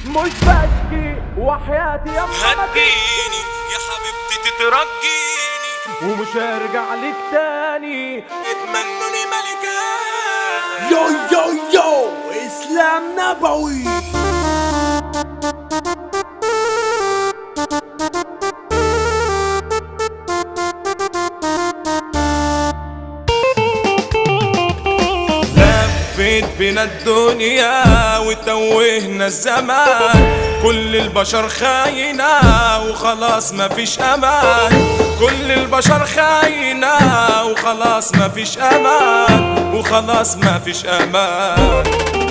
مش بشكي وحياتي يا هديني يا حبيبتي تترجيني ومش هرجع لك تاني. يتمنوني ملكة. يو يو يو اسلام نبوي. لفت بنا الدنيا وتوهنا الزمان، كل البشر خاينة وخلاص مفيش امان، كل البشر خاينة وخلاص مفيش امان، وخلاص مفيش امان.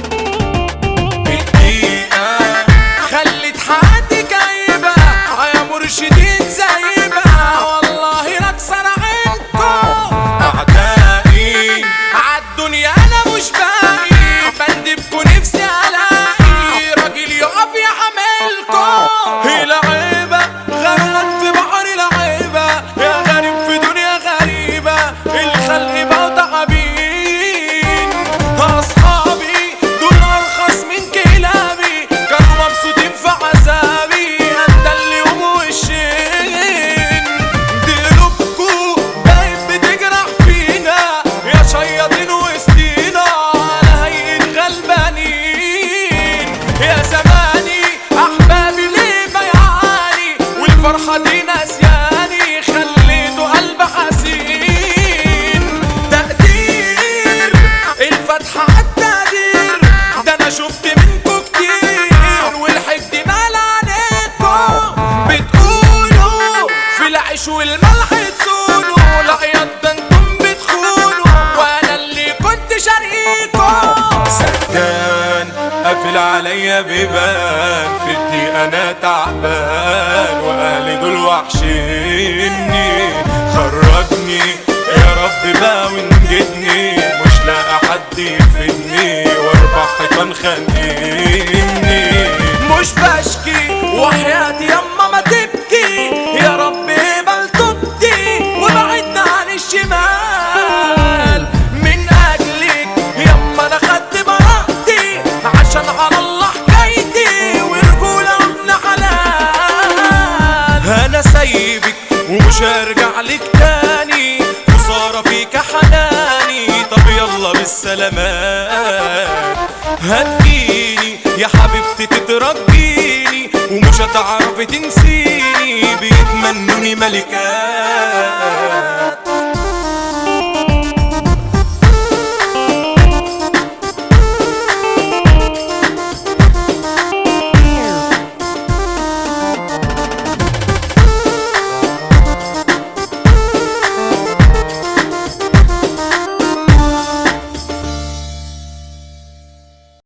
الدقيقة خلت حياتي كئيبة يا مرشدين زيبة، والله نكسر عينكم اعدائي عالدنيا. انا مش باقي بندبكوا نفسي الاقي راجل يقف يحملكم. هي لعيبة غرقان في بحر لعيبة، يا غريب في دنيا غريبة، الخلق بقوا تعبين. اصحابي دول ارخص من كلابي، كانوا مبسوطين في عذابي، انت اليوم وشين. قلوبكوا بقت بتجرح فينا يا شياطين وسطينا على هيئة غلبانين. يا زماني احبابي ليه بيعاني والفرحة دي ناسياني، خليته قلب حزين. تقدير الفتحة عالتقدير، ده انا شفت منكوا كتير والحقد مال عينيكوا. بتقولوا في العيش والملح تسولوا، لا يا ده انتم بتخونوا وانا اللي كنت شريكوا. سكان قافل عليا بيبان، في الدقيقة انا تعبان واهلي دول وحشيني. خرجني يا رب بقى وانجدني، مش لاقي حد يفيدني واربع حيطان خانقيني. مش بشكي وحياتي يما ما تبكي، يا رب اقبل توبتي وبعدنا عن الشمال. من اجلك يما انا خدت براءتي، عشان على الله حكايتي ورجولة وابن حلال. انا سايبك ومش هرجع لك تاني، خسارة فيك حناني، طب يلا بالسلامات. هتجيني يا حبيبتي تترجيني ومش هتعرفي تنسيني، بيتمنوني ملكات.